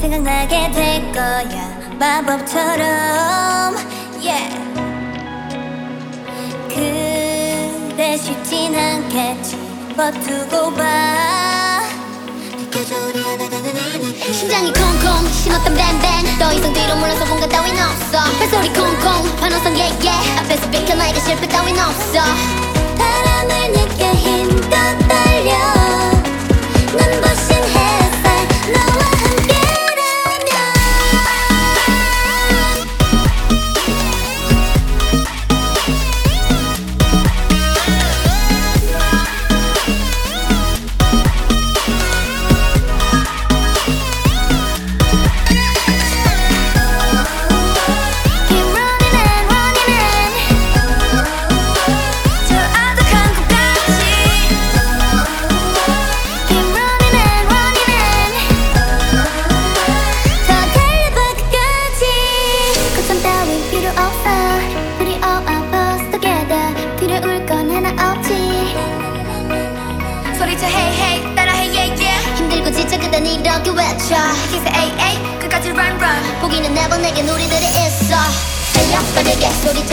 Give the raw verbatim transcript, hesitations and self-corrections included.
생각나게 될 거야 마법처럼 yeah. 그래 쉽진 않겠지 버티고 봐 심장이 콩콩 신었던 밴밴 더 이상 뒤로 물러서 본가 따윈 없어 발소리 콩콩 반응성 yeah yeah 앞에서 비켜 나에게 실패 따윈 없어 바람을 느껴 힘껏 달려 눈부신 햇살 너와 함께라면 Keep running and running and 저 아득한 곳까지 Keep running and running and 더 달려봐 끝까지 거점 따윈 필요 없어 우리 all of us together 두려울 건 하나 없지 소리쳐 hey hey 따라해 yeah yeah 힘들고 지쳐 그단 이렇게 외쳐 기세 에이 에이 끝까지 run run 포기는 never 내겐 우리들이 있어 달려 빠르게 소리